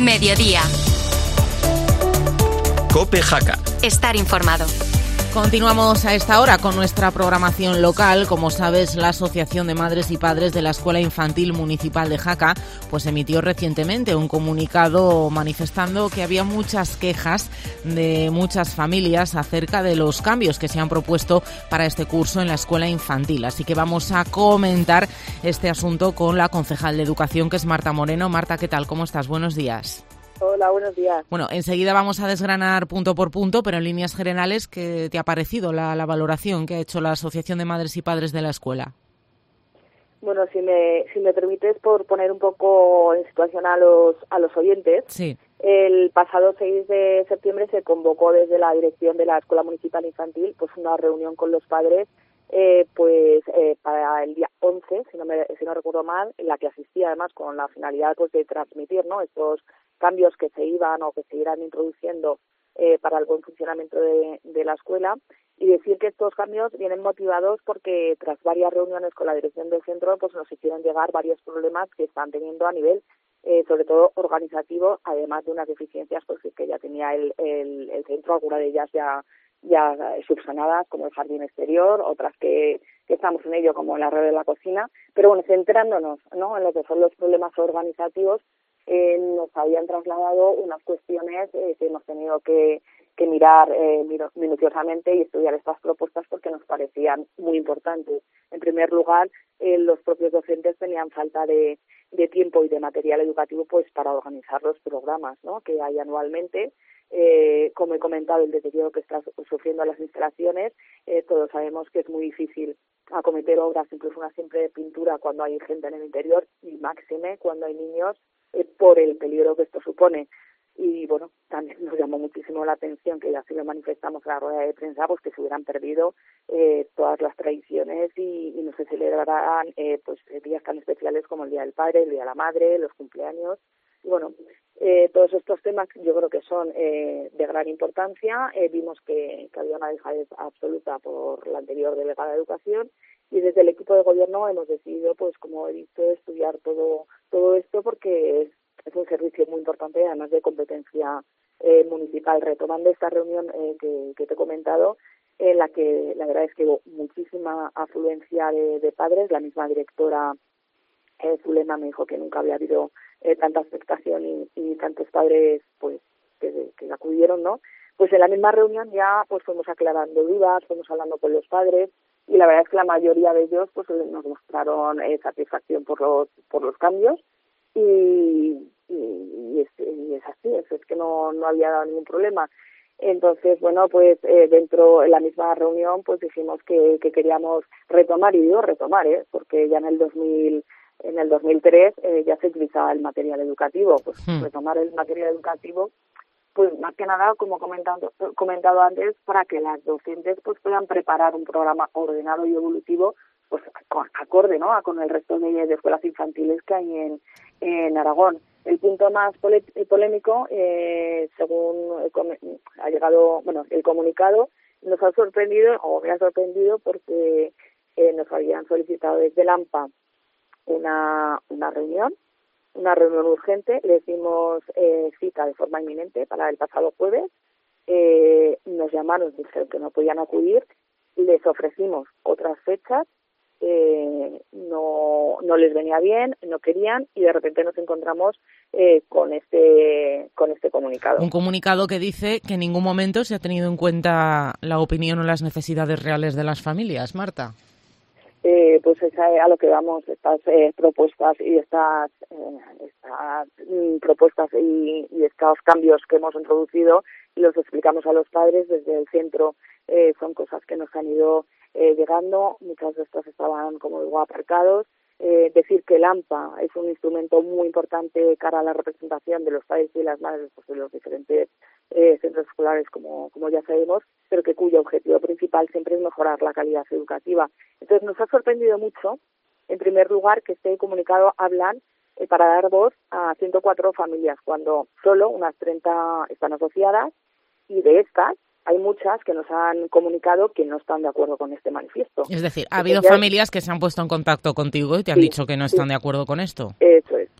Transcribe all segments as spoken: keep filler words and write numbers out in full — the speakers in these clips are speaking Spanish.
Mediodía. COPE Jaca. Estar informado. Continuamos a esta hora con nuestra programación local. Como sabes, la Asociación de Madres y Padres de la Escuela Infantil Municipal de Jaca pues emitió recientemente un comunicado manifestando que había muchas quejas de muchas familias acerca de los cambios que se han propuesto para este curso en la escuela infantil. Así que vamos a comentar este asunto con la concejal de Educación, que es Marta Moreno. Marta, ¿qué tal? ¿Cómo estás? Buenos días. Hola, buenos días. Bueno, enseguida vamos a desgranar punto por punto, pero en líneas generales, ¿qué te ha parecido la, la valoración que ha hecho la Asociación de Madres y Padres de la escuela? Bueno, si me si me permites, por poner un poco en situación a los a los oyentes, sí. El pasado seis de septiembre se convocó desde la dirección de la Escuela Municipal Infantil pues una reunión con los padres eh, pues eh, para el día once, si no me si no recuerdo mal, en la que asistí además con la finalidad pues de transmitir, ¿no?, estos cambios que se iban o que se irán introduciendo eh, para el buen funcionamiento de, de la escuela, y decir que estos cambios vienen motivados porque tras varias reuniones con la dirección del centro pues nos hicieron llegar varios problemas que están teniendo a nivel eh, sobre todo organizativo, además de unas deficiencias pues que ya tenía el, el, el centro, algunas de ellas ya ya subsanadas, como el jardín exterior, otras que, que estamos en ello, como la red de la cocina. Pero bueno, centrándonos, ¿no?, en lo que son los problemas organizativos, Eh, nos habían trasladado unas cuestiones eh, que hemos tenido que, que mirar eh, minuciosamente y estudiar estas propuestas porque nos parecían muy importantes. En primer lugar, eh, los propios docentes tenían falta de, de tiempo y de material educativo pues para organizar los programas, ¿no?, que hay anualmente. Eh, como he comentado, el deterioro que están sufriendo las instalaciones, eh, todos sabemos que es muy difícil acometer obras, incluso una simple pintura, cuando hay gente en el interior, y máxime cuando hay niños, eh, por el peligro que esto supone. Y bueno, también nos llamó muchísimo la atención, que así lo manifestamos en la rueda de prensa, pues que se hubieran perdido eh, todas las tradiciones y, y no se celebrarán eh, pues días tan especiales como el Día del Padre, el Día de la Madre, los cumpleaños. Y bueno, eh, todos estos temas yo creo que son eh, de gran importancia. Eh, vimos que, que había una dejadez absoluta por la anterior delegada de Educación, y desde el equipo de gobierno hemos decidido, pues como he dicho, estudiar todo todo esto porque es, es un servicio muy importante, además de competencia eh, municipal. Retomando esta reunión eh, que, que te he comentado, en la que la verdad es que hubo muchísima afluencia de, de padres. La misma directora eh, Zulema me dijo que nunca había habido eh, tanta expectación y, y tantos padres pues que, que acudieron, ¿no? Pues en la misma reunión ya pues fuimos aclarando dudas, fuimos hablando con los padres, y la verdad es que la mayoría de ellos pues nos mostraron eh, satisfacción por los por los cambios, y, y, y, es, y es así, es, es que no no había dado ningún problema. Entonces, bueno, pues eh, dentro de la misma reunión pues dijimos que, que queríamos retomar, y digo retomar, ¿eh? Porque ya en el dos mil en el dos mil tres eh, ya se utilizaba el material educativo, pues hmm. retomar el material educativo, pues más que nada, como comentando, comentado antes, para que las docentes pues puedan preparar un programa ordenado y evolutivo, pues acorde, ¿no?, con el resto de, de escuelas infantiles que hay en, en Aragón. El punto más pole, polémico, eh, según ha llegado, bueno, el comunicado, nos ha sorprendido, o me ha sorprendido, porque eh, nos habían solicitado desde el AMPA una, una reunión, una reunión urgente. Les dimos eh, cita de forma inminente para el pasado jueves. Eh, nos llamaron, dijeron que no podían acudir, les ofrecimos otras fechas, eh, no no les venía bien, no querían, y de repente nos encontramos eh, con este con este comunicado. Un comunicado que dice que en ningún momento se ha tenido en cuenta la opinión o las necesidades reales de las familias, Marta. Eh, pues es a lo que vamos, estas eh, propuestas y estas, eh, estas mm, propuestas y, y estos cambios que hemos introducido, y los explicamos a los padres desde el centro. Eh, son cosas que nos han ido eh, llegando, muchas de estas estaban, como digo, aparcados. Eh, decir que el AMPA es un instrumento muy importante cara a la representación de los padres y las madres pues, de los diferentes eh, centros escolares, como, como ya sabemos, pero que cuyo objetivo principal siempre es mejorar la calidad educativa. Entonces nos ha sorprendido mucho, en primer lugar, que este comunicado hablan eh, para dar voz a ciento cuatro familias, cuando solo unas treinta están asociadas, y de estas hay muchas que nos han comunicado que no están de acuerdo con este manifiesto. Es decir, ha habido Entonces, familias que se han puesto en contacto contigo y te han sí, dicho que no están sí. de acuerdo con esto. Eso es, eso es.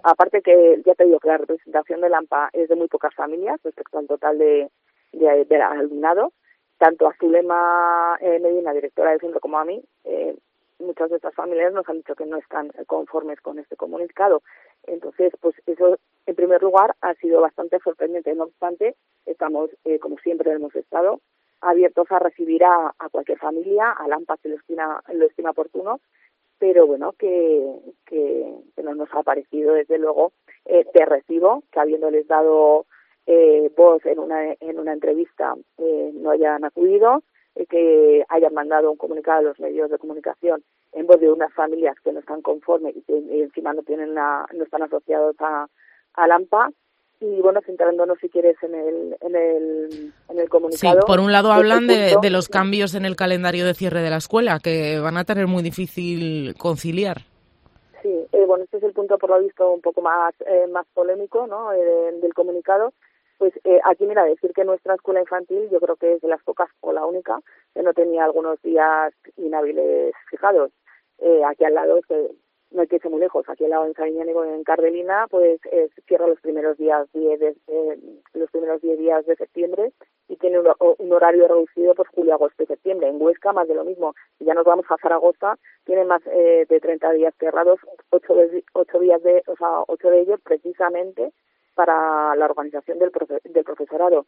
aparte que ya te digo que la representación del AMPA es de muy pocas familias respecto al total de, de, de alumnado, tanto a Zulema eh, Medina, directora del centro, como a mí, eh, muchas de estas familias nos han dicho que no están conformes con este comunicado. Entonces, pues eso, en primer lugar, ha sido bastante sorprendente. No obstante, estamos, eh, como siempre hemos estado, abiertos a recibir a, a cualquier familia, al AMPA que lo estima, lo estima oportuno, pero bueno, que, que, que no nos ha parecido, desde luego, eh, de recibo, que habiéndoles dado eh, voz en una, en una entrevista eh, no hayan acudido, eh, que hayan mandado un comunicado a los medios de comunicación en voz de unas familias que no están conformes y que y encima no tienen la, no están asociados a, al AMPA. Y bueno, centrándonos si quieres en el en el, en el comunicado. Sí, por un lado hablan de, punto, de los cambios en el calendario de cierre de la escuela, que van a tener muy difícil conciliar. Sí, eh, bueno, este es el punto por lo visto un poco más eh, más polémico, ¿no?, eh, del comunicado. Pues eh, aquí, mira, decir que nuestra escuela infantil yo creo que es de las pocas o la única que no tenía algunos días inhábiles fijados. Eh, aquí al lado, que no hay que irse muy lejos, aquí al lado en Sabiñánigo, en Cardelina, pues eh, cierra los primeros días diez de, eh, los primeros diez días de septiembre y tiene un, un horario reducido pues julio, agosto y septiembre. En Huesca más de lo mismo. Si ya nos vamos a Zaragoza, tiene más eh, de treinta días cerrados, ocho de, ocho días de, o sea, ocho de ellos precisamente para la organización del, profe, del profesorado.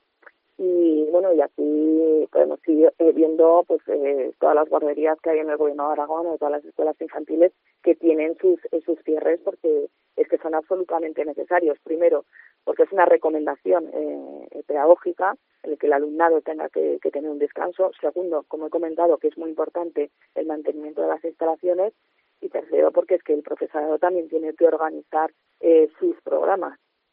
Y bueno, y aquí podemos ir eh, viendo pues eh, todas las guarderías que hay en el Gobierno de Aragón, o todas las escuelas infantiles que tienen sus eh, sus cierres, porque es que son absolutamente necesarios. Primero, porque es una recomendación eh, pedagógica en la que el alumnado tenga que, que tener un descanso. Segundo, como he comentado, que es muy importante el mantenimiento de las instalaciones. Y tercero, porque es que el profesorado también tiene que organizar eh, sus programas.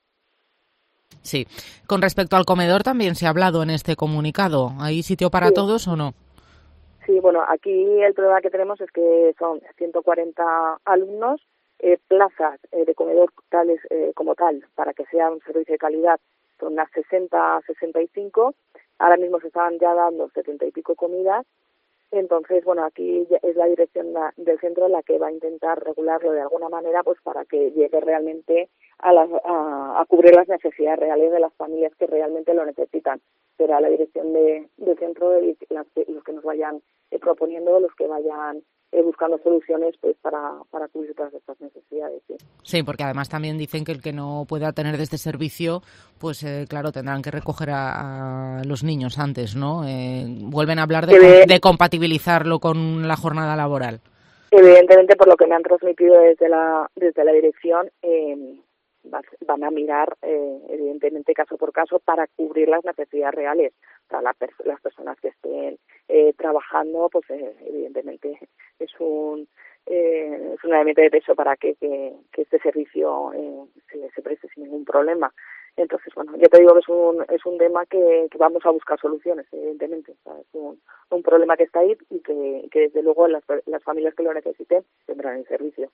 Sí. Con respecto al comedor también se ha hablado en este comunicado. ¿Hay sitio para sí. todos o no? Sí, bueno, aquí el problema que tenemos es que son ciento cuarenta alumnos, eh, plazas eh, de comedor tales eh, como tal, para que sea un servicio de calidad, son unas sesenta a sesenta y cinco. Ahora mismo se están ya dando setenta y pico comidas. Entonces, bueno, aquí es la dirección del centro la que va a intentar regularlo de alguna manera, pues para que llegue realmente a, las, a, a cubrir las necesidades reales de las familias que realmente lo necesitan. Será la dirección de, del centro y las, los que nos vayan eh, proponiendo, los que vayan eh, buscando soluciones pues para, para cubrir todas estas necesidades. ¿sí? Sí, porque además también dicen que el que no pueda tener de este servicio, pues eh, claro, tendrán que recoger a, a los niños antes, ¿no? Eh, vuelven a hablar de, de, de compatibilizarlo con la jornada laboral. Evidentemente, por lo que me han transmitido desde la desde la dirección, eh, van a mirar, eh, evidentemente, caso por caso, para cubrir las necesidades reales. O sea, la pers- las personas que estén eh, trabajando, pues eh, evidentemente es un eh, es un elemento de peso para que, que, que este servicio eh, se, se preste sin ningún problema. Entonces, bueno, ya te digo que es un es un tema que, que vamos a buscar soluciones, evidentemente. O sea, es un, un problema que está ahí y que, que desde luego las, las familias que lo necesiten tendrán el servicio.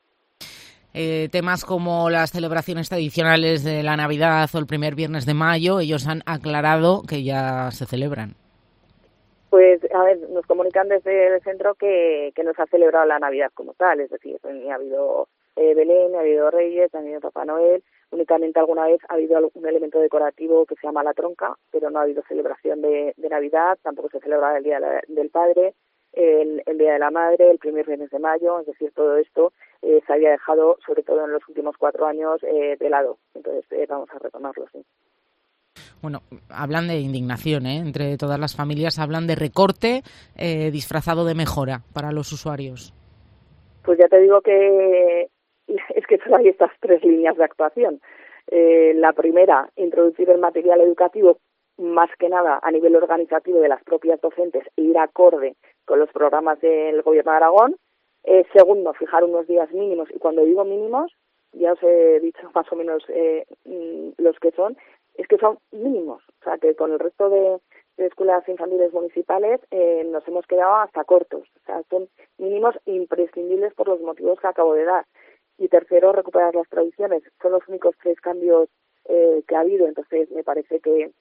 Eh, temas como las celebraciones tradicionales de la Navidad o el primer viernes de mayo, ellos han aclarado que ya se celebran. Pues, a ver, nos comunican desde el centro que, que no se ha celebrado la Navidad como tal, es decir, ni ha habido eh, Belén, ni ha habido Reyes, ni ha habido Papá Noel, únicamente alguna vez ha habido un elemento decorativo que se llama la tronca, pero no ha habido celebración de, de Navidad, tampoco se celebra el Día de la, del Padre, el, el Día de la Madre, el primer viernes de mayo, es decir, todo esto eh, se había dejado, sobre todo en los últimos cuatro años, eh, de lado. Entonces, eh, vamos a retomarlo, sí. Bueno, hablan de indignación, ¿eh? Entre todas las familias hablan de recorte eh, disfrazado de mejora para los usuarios. Pues ya te digo que es que solo hay estas tres líneas de actuación. Eh, la primera, introducir el material educativo más que nada a nivel organizativo de las propias docentes e ir acorde con los programas del Gobierno de Aragón. Eh, segundo, fijar unos días mínimos, y cuando digo mínimos, ya os he dicho más o menos eh, los que son, es que son mínimos, o sea que con el resto de, de escuelas infantiles municipales eh, nos hemos quedado hasta cortos, o sea son mínimos imprescindibles por los motivos que acabo de dar. Y tercero, recuperar las tradiciones, son los únicos tres cambios eh, que ha habido, entonces me parece que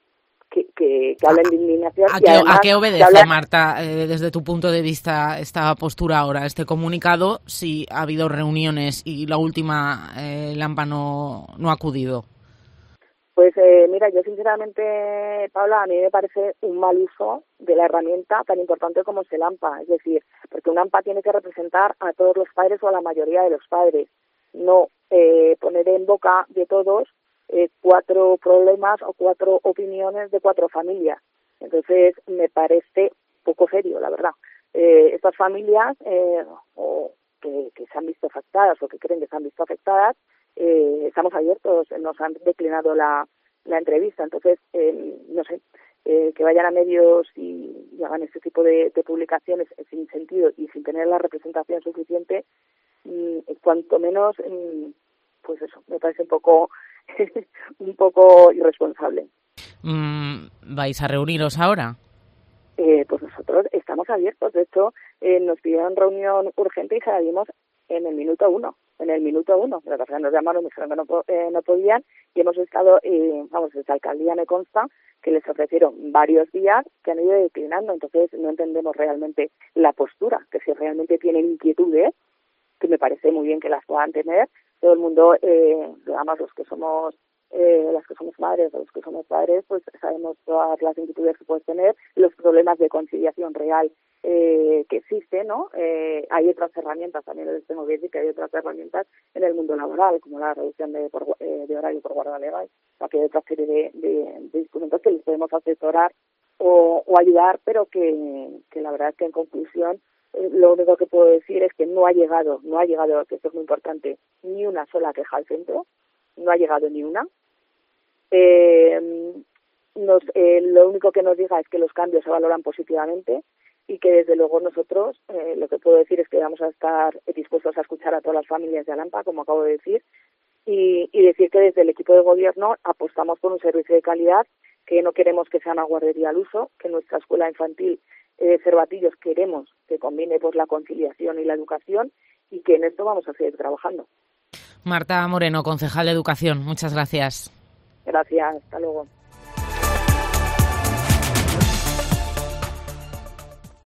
que, que, que hablen de indignación. ¿A, y qué, además, ¿a qué obedece, hablan... Marta, eh, desde tu punto de vista, esta postura ahora, este comunicado, si ha habido reuniones y la última, eh, el AMPA no, no ha acudido? Pues eh, mira, yo sinceramente, Paula, a mí me parece un mal uso de la herramienta tan importante como es el AMPA. Es decir, porque un AMPA tiene que representar a todos los padres o a la mayoría de los padres, no eh, poner en boca de todos eh, cuatro problemas o cuatro opiniones de cuatro familias. Entonces, me parece poco serio, la verdad. Eh, estas familias eh, o que, que se han visto afectadas o que creen que se han visto afectadas, Eh, estamos abiertos, nos han declinado la, la entrevista, entonces, eh, no sé, eh, que vayan a medios y, y hagan este tipo de, de publicaciones sin sentido y sin tener la representación suficiente, mm, cuanto menos, mm, pues eso, me parece un poco, un poco irresponsable. Mm, ¿vais a reuniros ahora? Eh, pues nosotros estamos abiertos, de hecho, eh, nos pidieron reunión urgente y se la dimos en el minuto uno. en el minuto uno, pero que nos llamaron, me dijeron que no, eh, no podían, y hemos estado, eh, vamos, desde alcaldía me consta que les ofrecieron varios días que han ido declinando, entonces no entendemos realmente la postura, que si realmente tienen inquietudes, que me parece muy bien que las puedan tener, todo el mundo, eh, además los que somos eh, las que somos madres o los que somos padres, pues sabemos todas las inquietudes que puedes tener, los problemas de conciliación real eh, que existen, ¿no? Eh, hay otras herramientas, también les tengo que decir que hay otras herramientas en el mundo laboral, como la reducción de, por, eh, de horario por guardia legal, o sea, que hay otra serie de, de, de instrumentos que les podemos asesorar o, o ayudar, pero que, que la verdad es que en conclusión eh, lo único que puedo decir es que no ha llegado, no ha llegado, que esto es muy importante, ni una sola queja al centro, no ha llegado ni una. Eh, nos, eh, lo único que nos diga es que los cambios se valoran positivamente y que desde luego nosotros eh, lo que puedo decir es que vamos a estar dispuestos a escuchar a todas las familias de Alampa, como acabo de decir, y, y decir que desde el equipo de gobierno apostamos por un servicio de calidad, que no queremos que sea una guardería al uso, que nuestra escuela infantil eh, Cervatillos queremos que combine pues la conciliación y la educación y que en esto vamos a seguir trabajando. Marta Moreno, concejal de Educación, muchas gracias. Gracias, hasta luego.